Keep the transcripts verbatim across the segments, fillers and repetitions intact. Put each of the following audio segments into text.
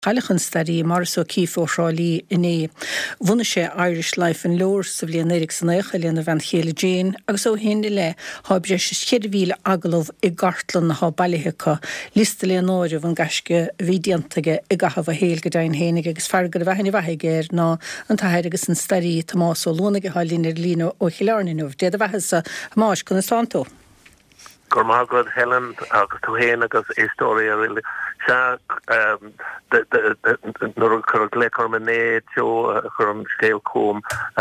Chailachan starí Maris O'Keeffe ó Sráilí iné bhunna sé Irish Life and Lore sa bhliain éireach san écha léana bhain chéile Jane agus ó héine le há breis cheir bhíle agalmh i gartlan na há bailithe lista léon áire bhan gasce bhí diantaige i gahabh a héal go dain hénig agus fergad a bheithna bheithe géir ná an tahéir agus an starí Tomás ó Lúnaige hálín ar lína ó Chilarninúh. Déad a bheithesa máis chun Santó. Gur mágad Helen agus tú héana agus história ri se nuair chur léchar man né teo chur an scéal com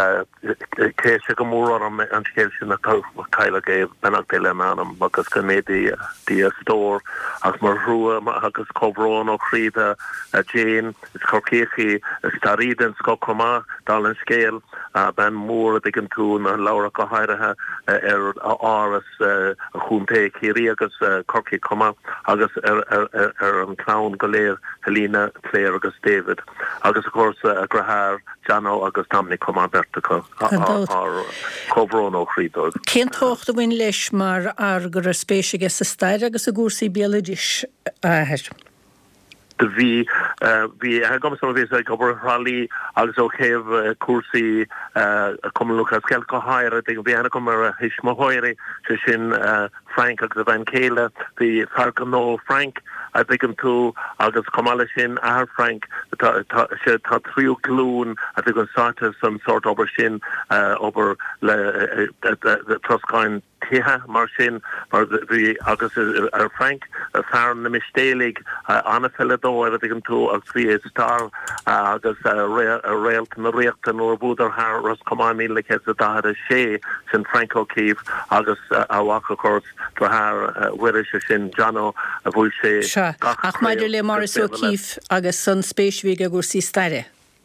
cé se go mór an an scéal sin na caiile é benach déile anam agus go médí dí stór agus mar rua agus cobrón ó chríide Jane is chorcéchi staríden sco comá dal an scéal ben mór ag an tún an laura go hairithe ar áras a chúnta chéirí agus corci comá agus ar an clown go léir Helena, Claire agus David agus of course a Grahar, Jano agus Dominic comá berta ar cobrón ó chrídó. Cén tócht a bhain leis mar ar gur a spéisiige sa stair agus a gúrsaí bialadis áthir. De vi vi gom so vi go rally agus ó chéh cuasaí cum lu skel go haire de vi kom mar hisma hoire se sin Frank agus van Kele the Falcon Frank I think an tú agus komala sin ar Frank se tá tríú glún I think an sort some sort over sin over le troskain tiha mar sin mar vi agus ar Frank far na mistélig anna felladó I think an tú agus fi star agus réal na récht an or búdar haar ras komani le ke a da a sé sin Frank O'Keeffe agus a waka course to haar wirish sin Jano a bhfuil sé ach maidir le Maris O'Keeffe agus san spéisvíige gur sí staire.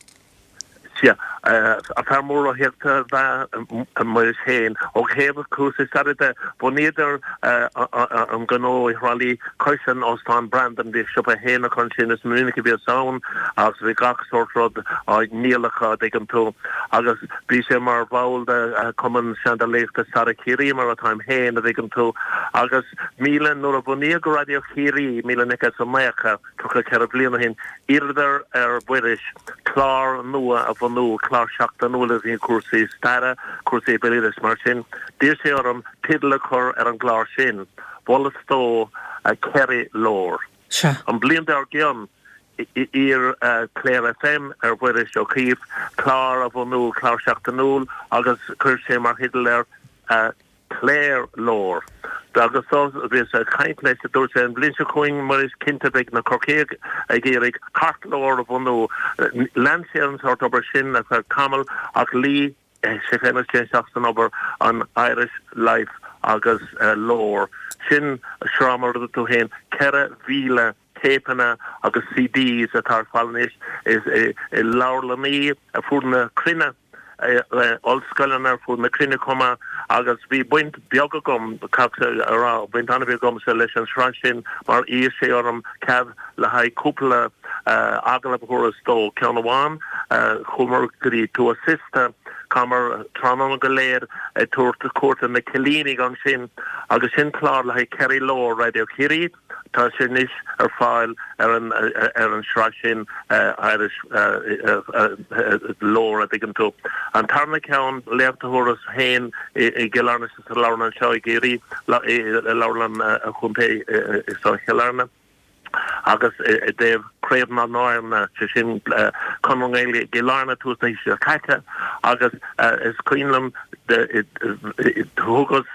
Ja, a fer mór a héta mar héin og hef cúsa staride bonidir an ganó i hrálí coisan osán Brandon vi siop a héna chun sin is munig bí saon agus vi gach sortrod a nílacha ag an tú agus bí sé mar bhilde cuman seanda léifta sara chéirí mar a time héin ag an tú agus mílen nuair a buní go radio chéirí mílen ag sa mecha tucha ceir bliana hin irdar ar buiris clár nua a bhanú clár seachta nula hín cuasaí stara cuasaí beléidir mar sin dír sé orm tidla chur ar an glár sin bhla stó a Kerry Lore an blian ar gian ir Claire F M ar Maris O'Keeffe clár a bhanú clár seachta núl agus chur sé mar hidal ar Claire Lore agus vis a kaintleis a dúirte an blin se chuing mar is cinntabeh na corcéig a gérig cartlóir a bhú landséans hort ober sin a chu camel ach lí sé fémas sé seachtan ober an Irish Life agus Lore sin shramar tú hen cera víle tapanna agus C Ds a tar falnis is e laurlamí a fúna crinne allskullenar fu na crinne komma agus vi buint bioga gom ará buint anna gom se leis an sransin mar í sé orm cef le ha cúpla agla bhór stó ceanháin chumar goí tú assista kamar trána go léir tuairta cuata na cilínig an sin agus sin chlár le ha Kerry Lore radio Chéirí tá sin is ar fáil ar an ar an srásin Irish Lore a an tú an tarna ceann leabhta thuras héin i gilarna sa lána seo i géirí lálan a chunta is á Chilarna agus déh créibh ná náirna se sin conngéile gilarna tús na sé caite agus is cuilam thugus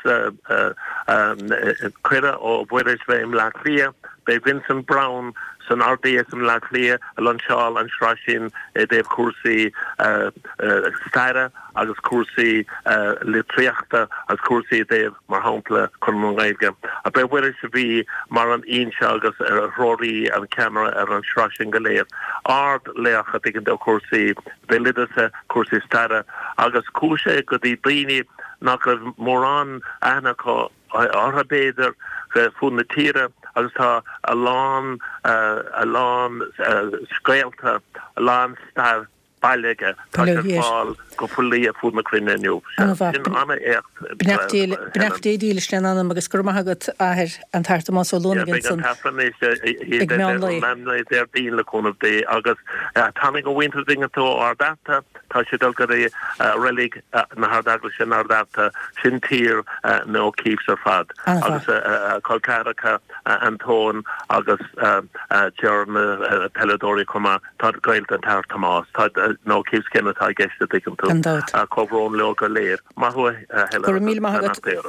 cuire ó bhuiidir bheim le lia bei Vincent Brown san R D S an le lia a Lunchal an srásin déh cuasaí staire agus cuasaí le tríochta agus cuasaí déh mar hapla chun a bei bhuiidir se bhí mar an inse agus ar roí an camera ar an srásin go léir ard leach a an do cuasaí belidirsa cuasaí staire agus cúise go dtí daoine nach raibh mórán aithneá ortha béidir fún na tíre agus tá a lán a lán scéalta a lán star bailge fáil go fulí a fu na crineniu anna Bnachté díle an an agus gurmagat ahir an tarta más lónagin san der díle kon dé agus tannig go winter dingetó ar data tá sé dal go relig na hardagla sin ar data sin tír nó keeps ar fad agus colcaracha an tón agus German peladori komma tá gailt an tar Tomás tá nó keeps kennne tá geiste diggum tú a cobrón le go léir ma hu he